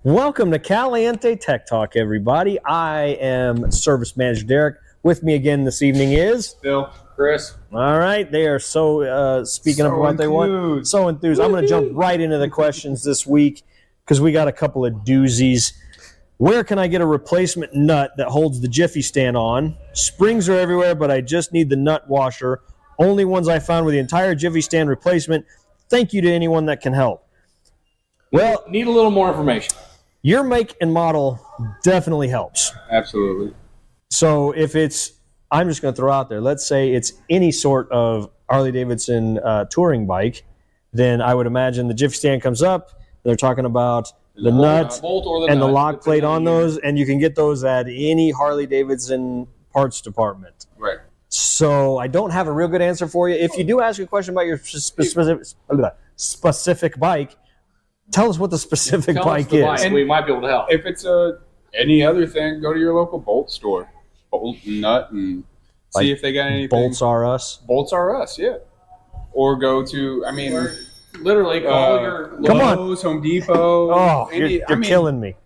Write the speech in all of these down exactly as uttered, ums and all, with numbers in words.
Welcome to Caliente Tech Talk, everybody. I am Service Manager Derek. With me again this evening is Bill, Chris. All right, they are so uh, speaking So of what enthused. they want, so enthused. I'm going to jump right into the questions this week because we got a couple of doozies. Where can I get a replacement nut that holds the Jiffy stand on? Springs are everywhere, but I just need the nut washer. Only ones I found with the entire Jiffy stand replacement. Thank you to anyone that can help. Well, need a little more information. Your make and model definitely helps. Absolutely. So if it's, I'm just going to throw out there, let's say it's any sort of Harley-Davidson uh, touring bike, then I would imagine the Jiffy stand comes up, they're talking about the Bolt, nut uh, bolt or the and the nut, lock plate depending on on the those, and you can get those at any Harley-Davidson parts department. Right. So I don't have a real good answer for you. If you do ask a question about your specific, specific bike, tell us what the specific Tell us bike the is. bike. We might be able to help. If it's a any other thing, go to your local bolt store, bolt and nut, and see Like if they got anything. Bolts are us. Bolts are us, yeah. Or go to, I mean, Or literally call uh, your Come on. Lowe's, Home Depot. Oh, any- you're, I you're mean, killing me.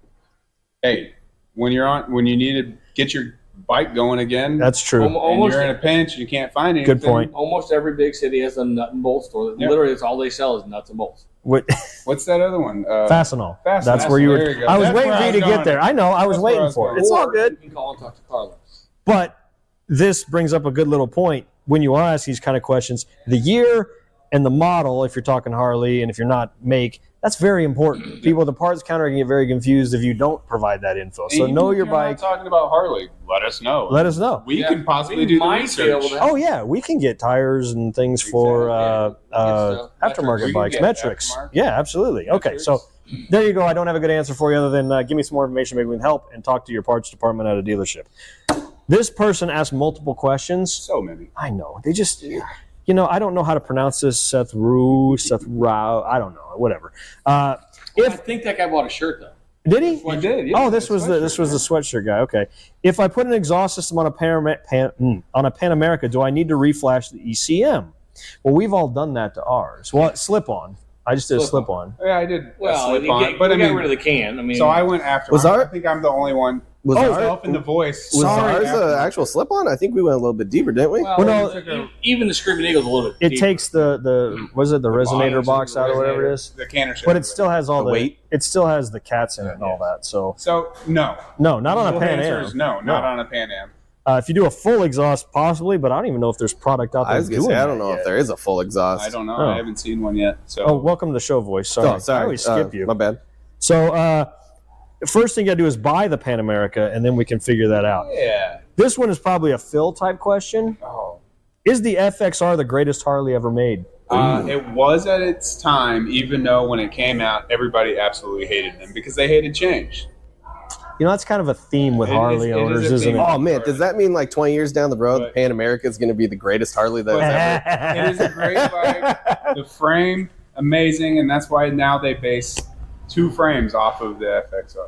Hey, when you're on, when you need to get your bike going again, That's true. Almo- and almost you're in a pinch, you can't find anything. Good point. almost every big city has a nut and bolt store. Yep. Literally, it's all they sell is nuts and bolts. What, What's that other one? Uh, Fastenal. Fastenal. That's where you There were. you go. I was That's waiting where for I you was to get going. there. I know. I was That's where I waiting was for going. it. It's all Or good. You can call and talk to Carlos. But this brings up a good little point. When you ask these kind of questions, the year and the model, if you're talking Harley, and if you're not make, that's very important. People at the parts counter can get very confused if you don't provide that info. So And know even your if you're not bike. talking about Harley, let us know. Let us know. We Yeah, can possibly we do the might be research. able to- Oh, yeah. We can get tires and things for uh, Exactly. uh, Get stuff. aftermarket We can bikes, get metrics. aftermarket. Yeah, absolutely. Okay, Metrics. so there you go. I don't have a good answer for you other than uh, give me some more information. Maybe we can help and talk to your parts department at a dealership. This person asked multiple questions. So many. I know. They just, you know, I don't know how to pronounce this. Seth Rue, Seth Rao. I don't know. Whatever. Uh, I if think that guy bought a shirt though. did he? He did, yeah. Oh, this was the Sweatshirt, this was yeah. the sweatshirt guy. Okay. If I put an exhaust system on a Pan, Pan mm, on a Pan America, do I need to reflash the E C M? Well, we've all done that to ours. Well, slip on. I just did a slip Slip-on. on. Yeah, I did. Well, slip you on, get, but you I got mean, rid of the can. I mean, so I went after. Was I our- think I'm the only one. Was Oh, ours, Myself in the voice. was Sorry, ours after- an actual slip-on? I think we went a little bit deeper, didn't we? well, Well, no, the- e- even the Screaming Eagle's a little bit. It deeper. takes the the was it the resonator Volumes box of out the or whatever it resonator, is, The canner shape. but it still has all The the, weight? it still has the cats in it and all that. So So no. no, not on a The Pan answer Am. is no, not on a Pan Am. Uh, if you do a full exhaust, possibly, but I don't even know if there's product out there I was gonna doing say, I that don't know yet. if there is a full exhaust. I don't know. Oh. I haven't seen one yet. So Oh, welcome to the show, voice. Sorry, Oh, sorry. I always Uh, skip you. My bad. So, uh, first thing you got to do is buy the Pan America, and then we can figure that out. yeah. This one is probably a Phil type question. Oh. Is the F X R the greatest Harley ever made? Uh, it was at its time, even though when it came out, everybody absolutely hated them because they hated change. You know, that's kind of a theme with It is- Harley it is owners, a isn't theme. it? Oh man, does that mean like twenty years down the road, But- Pan America is going to be the greatest Harley that has ever? It is a great bike. The frame, amazing, and that's why now they base two frames off of the F X R.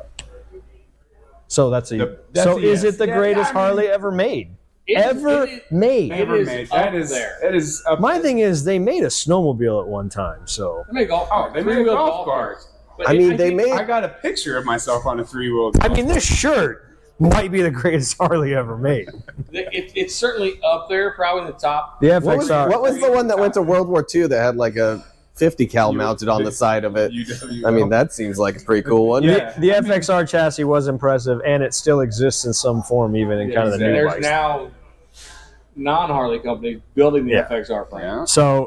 So that's a. The- that's so a is yes. it the Yeah, greatest I mean- Harley ever made? It is- ever it is- made. It Never is made. up That is there. that is up My thing is, they made a snowmobile at one time. So They made golf Oh, carts. they made a Three-wheel golf cart. But I it- mean, they think made. I got a picture of myself on a three-wheel. I mean, this shirt might be the greatest Harley ever made. it, it's certainly up there, probably in the top. The What was, F X R. what was the one that went to World War Two that had like a fifty cal You- mounted on the side of it? U W I mean, that seems like a pretty cool one. Yeah. The F X R chassis was impressive, and it still exists in some form, even in Yeah, kind of the new There's bikes. now non-Harley companies building the Yeah. F X R frame. Yeah. So,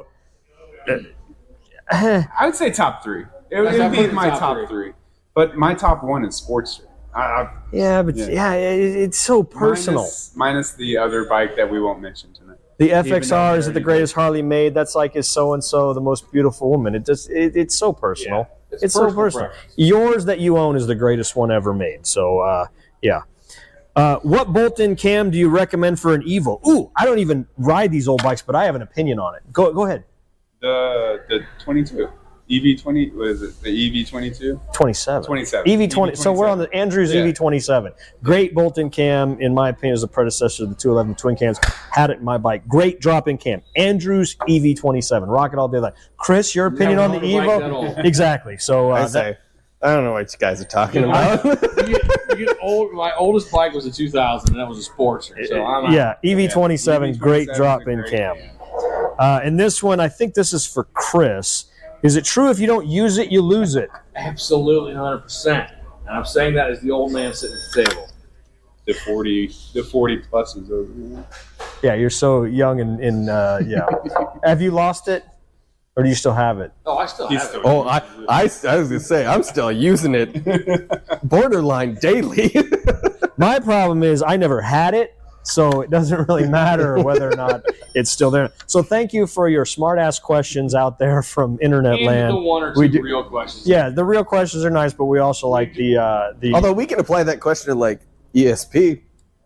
I would say top three. It would That's it'd be definitely my top top, three. three. But my top one is Sportster. I, I, yeah, but Yeah. yeah, it, it's so personal. Minus, minus the other bike that we won't mention tonight. The F X even though R we is it the already greatest Harley made? That's like is so and so the most beautiful woman. It just it, it's so personal. It's It's, so personal personal. preference. Yours that you own is the greatest one ever made. So uh, yeah. Uh, what bolt-in cam do you recommend for an Evo? Ooh, I don't even ride these old bikes, but I have an opinion on it. Go go ahead. The the twenty-two. E V twenty, what is it? The E V twenty-two? twenty-seven. twenty-seven. E V twenty. So we're on the Andrews Yeah. E V twenty-seven. Great bolt-in cam, in my opinion, is the predecessor to the two eleven twin cams. Had it in my bike. Great drop-in cam. Andrews E V twenty-seven. Rock it all day. Like Chris, your opinion Yeah, on the motorbike Evo? that old. Exactly. So uh, I that- say. I don't know what you guys are talking You about. you get, you get old. My oldest bike was a two thousand, and that was a Sportster. So I'm Yeah, E V twenty-seven, Yeah, great E V twenty-seven is drop a in great cam. cam. Uh, and this one, I think this is for Chris. Is it true if you don't use it, you lose it? absolutely one hundred percent. And I'm saying that as the old man sitting at the table. The forty, the forty pluses over here. Yeah, you're so young and, and uh, yeah. Have you lost it? Or do you still have it? Oh, I still He's have still- it. Oh, I, I, I was gonna say I'm still using it, borderline daily. My problem is I never had it, so it doesn't really matter whether or not it's still there. So thank you for your smart-ass questions out there from Internet And land. the one or two We do- real questions. Yeah, the real questions are nice, but we also like the uh, the. Although we can apply that question to like E S P.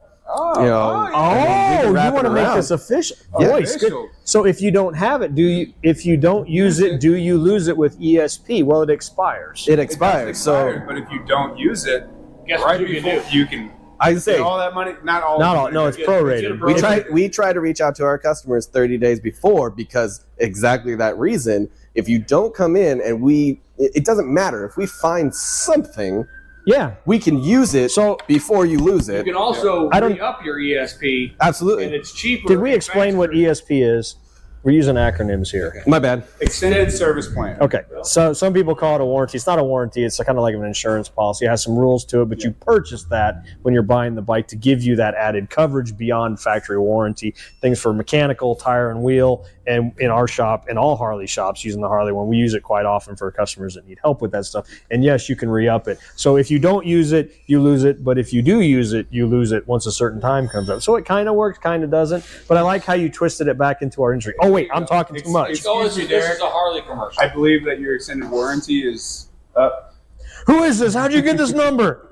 Oh, You know, yeah. Oh, I mean, we can you wrap want it to make around. this official? Yeah. Boys, good. Official. So if you don't have it, do you? If you don't use it, do you lose it with E S P? Well, it expires. It It does expires. expire, So but if you don't use it, Guess right what you before can do? you can I get say all that money. Not all. Not of all. it, No, but it's get- prorated. get a we If try it- we try to reach out to our customers thirty days before because exactly that reason. If you don't come in and we, it, it doesn't matter if we find something, Yeah. we can use it So before you lose You it. can also I don't- re-up your E S P, and Absolutely. it's cheaper. did we and explain what faster. E S P is? We're using acronyms here. My bad. extended service plan. Okay, so some people call it a warranty. It's not a warranty. It's kind of like an insurance policy. It has some rules to it, but you purchase that when you're buying the bike to give you that added coverage beyond factory warranty. Things for mechanical, tire and wheel, and in our shop, in all Harley shops using the Harley one, we use it quite often for customers that need help with that stuff. And yes, you can re-up it. So if you don't use it, you lose it. But if you do use it, you lose it once a certain time comes up. So it kind of works, kind of doesn't. But I like how you twisted it back into our industry. Oh wait, I'm talking too much. Excuse Oh, this, me, is, this Derek. is a Harley commercial. I believe that your extended warranty is up. Who is this? How'd you get this number?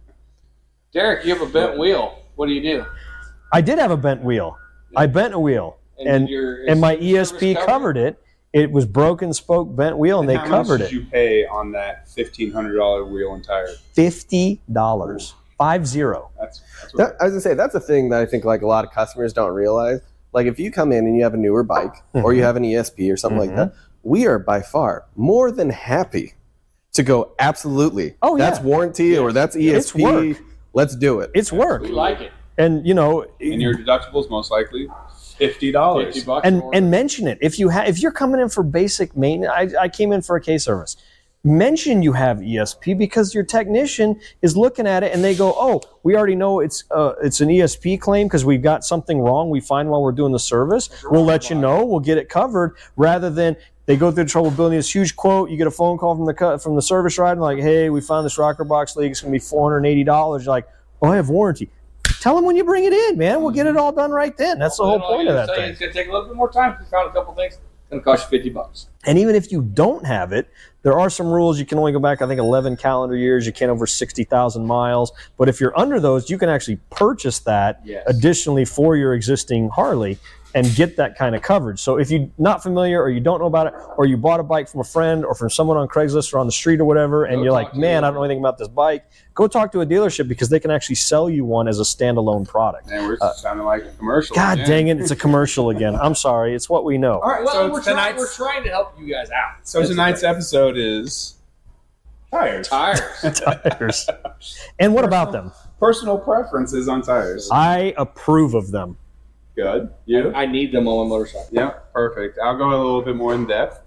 Derek, you have a bent wheel. What do you do? I did have a bent wheel. I bent a wheel, and your- and my is E S P service covered it. It was broken spoke bent wheel, and they how covered much it. did you pay on that fifteen hundred dollar wheel and tire? Fifty dollars, five zero. That's, that's what That, I was gonna say that's a thing that I think like a lot of customers don't realize. Like if you come in and you have a newer bike or you have an E S P or something like that, we are by far more than happy to go absolutely. Oh, that's yeah. warranty or that's E S P. It's work. Let's do it. It's work, We like it. and you know, and your deductible is most likely fifty dollars. Fifty bucks. and more. and mention it if you have if you're coming in for basic maintenance. I, I came in for a K service. Mention you have E S P because your technician is looking at it and they go, "Oh, we already know it's uh, it's an E S P claim because we've got something wrong. We find while we're doing the service, we'll let you know. We'll get it covered." Rather than they go through the trouble of building this huge quote, you get a phone call from the cu- from the service ride and like, "Hey, we found this rocker box leak. It's going to be four hundred eighty dollars." You're like, "Oh, I have warranty." Tell them when you bring it in, man. We'll get it all done right then. That's the whole Then all point you of that say thing. It's going to take a little bit more time. We found a couple things. It's going to cost you fifty bucks. And even if you don't have it, there are some rules. You can only go back, I think, eleven calendar years. You can't over sixty thousand miles. But if you're under those, you can actually purchase that Yes. additionally for your existing Harley and get that kind of coverage. So if you're not familiar or you don't know about it, or you bought a bike from a friend or from someone on Craigslist or on the street or whatever, and Go you're talk like, to man, a I don't know anything about this bike, go talk to a dealership because they can actually sell you one as a standalone product. And we're sounding like a commercial. God again. dang it, it's a commercial again. I'm sorry. It's what we know. All right, Well, so we're, trying, tonight's we're trying to help you guys out. so tonight's episode is tires. Tires. Tires. And what about them? Personal preferences on tires. I approve of them. Good. You? I need them on my motorcycle. Yeah, perfect. I'll go a little bit more in depth.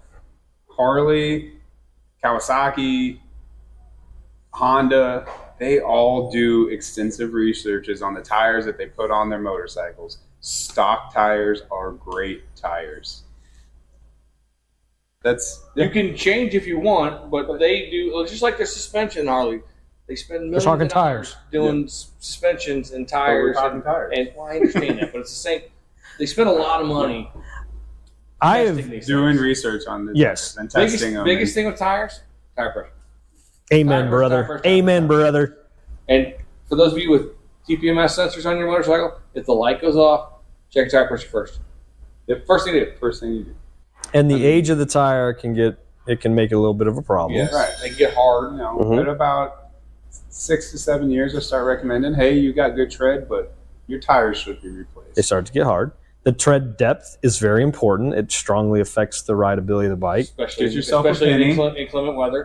Harley, Kawasaki, Honda, they all do extensive researches on the tires that they put on their motorcycles. Stock tires are great tires. That's You can change if you want, but they do just like the suspension, Harley. They spend millions talking of dollars tires. doing s suspensions and But we're tires, talking and, tires. and well, I understand that, but it's the same. They spend a lot of money I testing have these doing things. research on the Yes. tires and Biggest, testing them. biggest and- thing with tires, tire pressure. amen, Tire brother. first, tire first, tire Amen, brother. And for those of you with T P M S sensors on your motorcycle, if the light goes off, check tire pressure first. The first thing to do. First thing you do. And the age of the tire can get it can make it a little bit of a problem. Yes. Right. They get hard. You know, Mhm. at about six to seven years, I start recommending, hey, you got good tread, but your tires should be replaced. They start to get hard. The tread depth is very important. It strongly affects the rideability of the bike. Especially, Get yourself a especially in penny. inclement, inclement weather.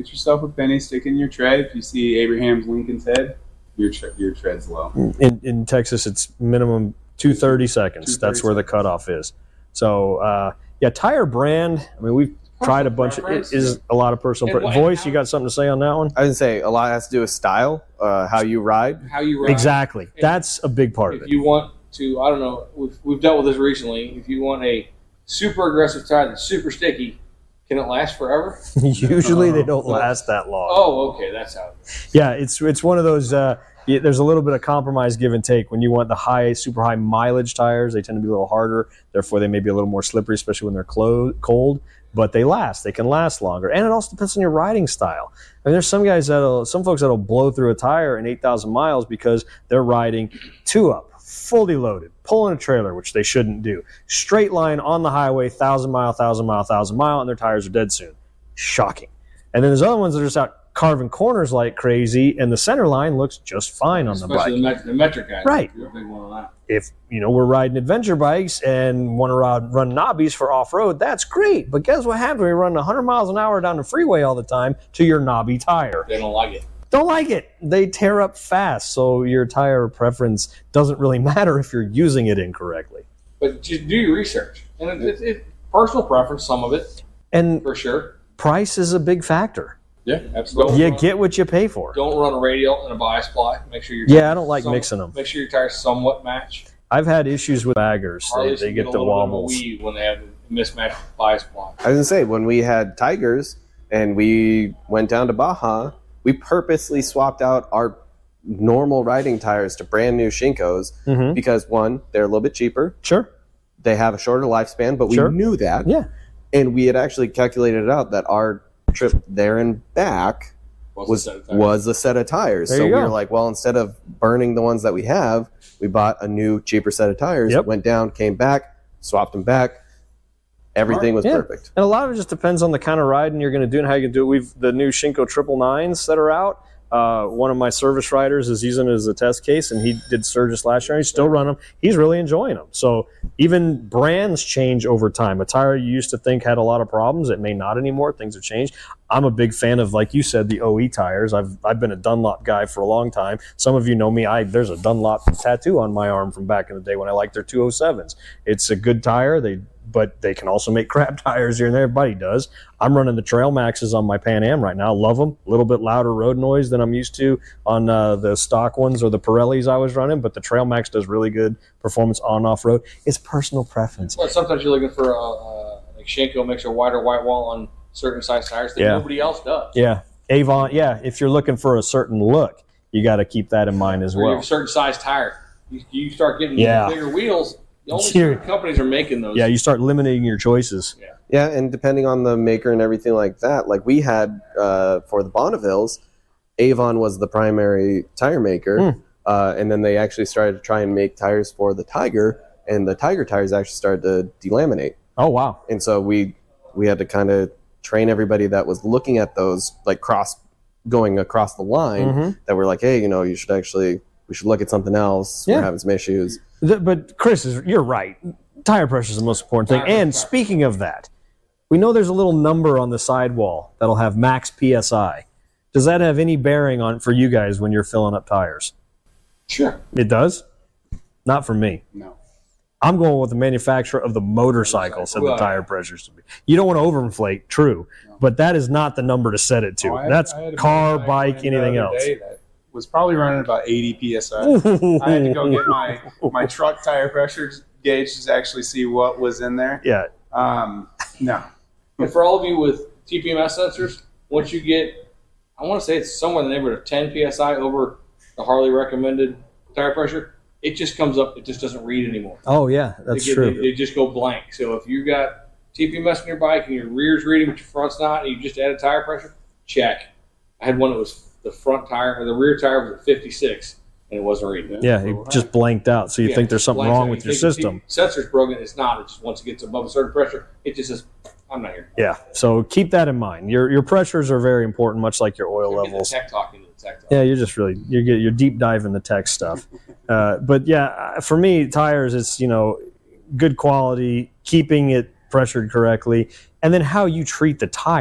Get yourself a penny, stick in your tread. If you see Abraham Lincoln's head, your tre- your tread's low. In, in Texas, it's minimum two hundred thirty seconds. two hundred thirty That's where the cutoff is. So, uh, yeah, tire brand. I mean, we've tried a bunch. Of, it is a lot of personal. And Pre- what- Voice, you got something to say on that one? I would say a lot has to do with style, uh, how you ride. How you ride. Exactly. That's a big part of If it. you want to, I don't know, we've, we've dealt with this recently. If you want a super aggressive tire that's super sticky, can it last forever? Usually, they don't last that long. Oh, okay, that's how it is. Yeah, it's it's one of those. Uh, yeah, there's a little bit of compromise, give and take. When you want the high, super high mileage tires, they tend to be a little harder. Therefore, they may be a little more slippery, especially when they're clo- cold. But they last. They can last longer, and it also depends on your riding style. I mean, there's some guys that'll, some folks that'll blow through a tire in eight thousand miles because they're riding two up, fully loaded, pulling a trailer, which they shouldn't do. Straight line on the highway, thousand mile, thousand mile, thousand mile, and their tires are dead soon. Shocking. And then there's other ones that are just out carving corners like crazy, and the center line looks just fine on the bike. Especially the, met- the metric guys. Right. You're a big one on that. If you know we're riding adventure bikes and want to ride, run knobbies for off-road, that's great. But guess what happens when you run one hundred miles an hour down the freeway all the time to your knobby tire? They don't like it. Don't like it. They tear up fast, so your tire preference doesn't really matter if you're using it incorrectly. But just do your research. And it, it, it, personal preference, some of it, And for sure. price is a big factor. Yeah, absolutely. You Don't get what you pay for. Don't run a radial and a bias ply. Make sure your Yeah, tires I don't like some- mixing them. Make sure your tires somewhat match. I've had issues with baggers. They, Harleys they can get a the little bit of a wobbles. weave when they have a mismatched bias ply. I was gonna say when we had Tigers and we went down to Baja, we purposely swapped out our normal riding tires to brand new Shinkos Mhm. because one, they're a little bit cheaper. Sure. They have a shorter lifespan, but we Sure. knew that. Yeah. And we had actually calculated out that our trip there and back was a set of tires. was a set of tires. There so you we go. were like, well, instead of burning the ones that we have, we bought a new, cheaper set of tires. Yep. Went down, came back, swapped them back. Everything was Yeah. perfect. And a lot of it just depends on the kind of riding you're going to do and how you can do it. We've the new Shinko triple nines that are out. Uh, one of my service riders is using it as a test case, and he did Sturgis last year. He's still running them. He's really enjoying them. So even brands change over time. A tire you used to think had a lot of problems, it may not anymore. Things have changed. I'm a big fan of, like you said, the O E tires. I've I've been a Dunlop guy for a long time. Some of you know me. I there's a Dunlop tattoo on my arm from back in the day when I liked their two oh sevens. It's a good tire. They but they can also make crap tires here and there. Everybody does. I'm running the Trail Maxes on my Pan Am right now. Love them. A little bit louder road noise than I'm used to on uh, the stock ones or the Pirellis I was running, but the Trail Max does really good performance on off-road. It's personal preference. Well, sometimes you're looking for a, uh, like Shinko makes a wider white wall on certain size tires that Yeah. nobody else does. Yeah. Avon, yeah, if you're looking for a certain look, you got to keep that in mind as Or you have well. a certain size tire. You, you start getting Yeah. bigger wheels. The only Sure. certain companies are making those. Yeah, you start limiting your choices. Yeah, and depending on the maker and everything like that, like we had uh, for the Bonnevilles, Avon was the primary tire maker, Hmm. uh, and then they actually started to try and make tires for the Tiger, and the Tiger tires actually started to delaminate, Oh, wow. and so we we had to kind of train everybody that was looking at those like cross going across the line Mhm. that we're like, hey, you know, you should actually we should look at something else. Yeah. We're having some issues. The- but Chris, is you're right. Tire pressure is the most important thing. Tire And pressure. speaking of that, we know there's a little number on the sidewall that'll have max P S I. Does that have any bearing on for you guys when you're filling up tires? Sure. It does? Not for me. No. I'm going with the manufacturer of the motorcycle said the Well, tire pressures to be. You don't want to overinflate, true, but that is not the number to set it to. Oh, I had- That's I had a car, motorcycle bike, in the anything other else. day that was probably running about eighty P S I. I had to go get my, my truck tire pressure gauge to actually see what was in there. Yeah, Um, no. And for all of you with T P M S sensors, once you get, I want to say it's somewhere in the neighborhood of ten P S I over the Harley recommended tire pressure, it just comes up, it just doesn't read anymore. Oh yeah, that's they, true. They, they just go blank. So if you got T P M S on your bike and your rear's reading but your front's not, and you just added tire pressure, check. I had one that was the front tire or the rear tire was at fifty-six and it wasn't reading. Yeah, it just blanked out. So you Yeah, think there's something blanks wrong out. with You your think the system. sensor's broken. It's not. It just once it gets above a certain pressure, it just says, "I'm not here." Yeah, so keep that in mind. Your your pressures are very important, much like your oil So get the levels. tech talk into the tech talk. Yeah, you're just really you're get- you're deep diving the tech stuff. Uh, but yeah, for me, tires it's you know good quality, keeping it pressured correctly, and then how you treat the tire.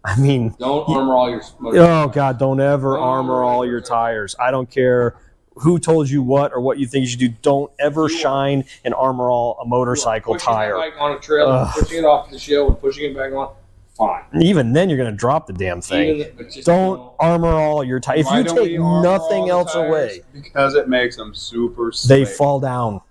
I mean, Don't armor all your. oh God, don't ever Don't armor all your tires. I don't care who told you what or what you think you should do. Don't ever shine and armor all a motorcycle pushing tire. Pushing it back on a trailer, Ugh. pushing it off the show, and pushing it back on. Fine. Even then, you're going to drop the damn thing. Even, but just Don't armor all your tires. If Why you don't take we armor nothing all the else tires? away, Because it makes them super they slick. fall down.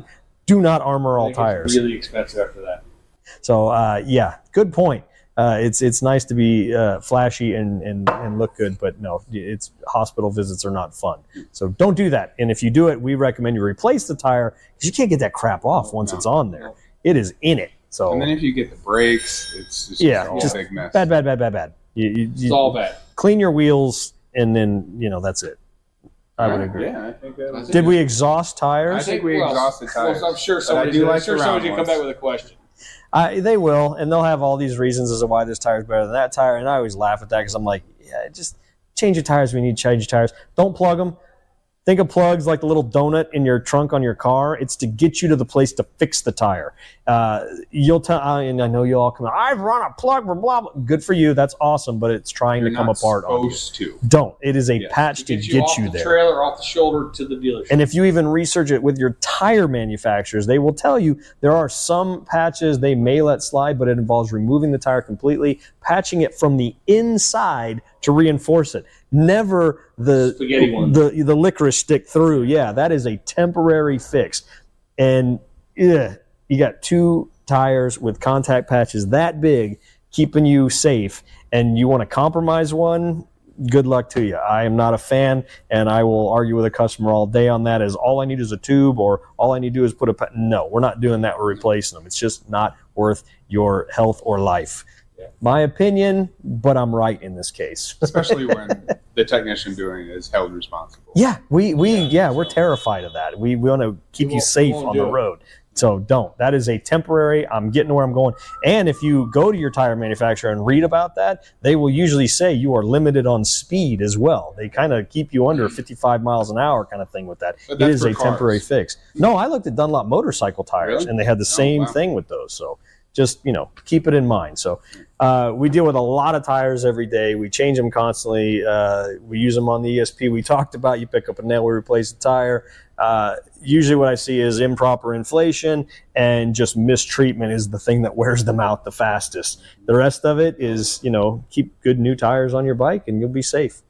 Do not armor all make it tires. Really expensive after that. So uh, yeah, good point. Uh, it's it's nice to be uh, flashy and, and, and look good, but no, it's hospital visits are not fun. So don't do that. And if you do it, we recommend you replace the tire because you can't get that crap off once No. it's on there. It is in it. So And then if you get the brakes, it's just Yeah, all just a big mess. bad, bad, bad, bad, bad. You, you, It's you all bad. clean your wheels, and then you know that's it. I would Yeah, agree. Yeah, I think that I was think Did we exhaust tires? I think we well, exhausted tires. Well, I'm sure But I somebody, do I'm like sure the somebody round can come ones. back with a question. I, they will, and they'll have all these reasons as to why this tire is better than that tire. And I always laugh at that because I'm like, yeah, just change your tires when you need to change your tires. Don't plug them. Think of plugs like the little donut in your trunk on your car. It's to get you to the place to fix the tire. Uh, you'll tell, and I know you all come out, I've run a plug for blah, blah. Good for you. That's awesome, but it's trying You're to come not apart on you. supposed to. Don't. It is a Yes. patch to Get you get off you the there. trailer, off the shoulder to the dealership. And if you even research it with your tire manufacturers, they will tell you there are some patches they may let slide, but it involves removing the tire completely, patching it from the inside to reinforce it. Never the Spaghetti one. the the licorice stick through. Yeah, that is a temporary fix. And yeah, you got two tires with contact patches that big keeping you safe, and you want to compromise one, good luck to you. I am not a fan, and I will argue with a customer all day on that. Is all I need is a tube, or all I need to do is put a pa-. No, we're not doing that. We're replacing them. It's just not worth your health or life. Yeah. My opinion, but I'm right in this case. Especially when the technician doing it is held responsible. Yeah, we we yeah, we're terrified of that. We we want to keep We you won't- safe we won't on do the it. road. So don't. That is a temporary. I'm getting to where I'm going. And if you go to your tire manufacturer and read about that, they will usually say you are limited on speed as well. They kind of keep you under fifty-five miles an hour kind of thing with that. But It that's is for a cars. temporary fix. No, I looked at Dunlop motorcycle tires, Really? and they had the same wow. thing with those. So just, you know, keep it in mind. So uh, we deal with a lot of tires every day. We change them constantly. Uh, we use them on the E S P. We talked about you pick up a nail, we replace the tire. Uh, usually what I see is improper inflation, and just mistreatment is the thing that wears them out the fastest. The rest of it is, you know, keep good new tires on your bike and you'll be safe.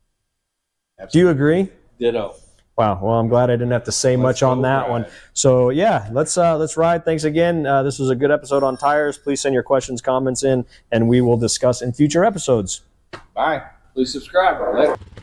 Do you agree? Ditto. Wow. Well, I'm glad I didn't have to say much on go that ride. one. So yeah, let's uh, let's ride. Thanks again. Uh, this was a good episode on tires. Please send your questions, comments in, and we will discuss in future episodes. Bye. Please subscribe. Later.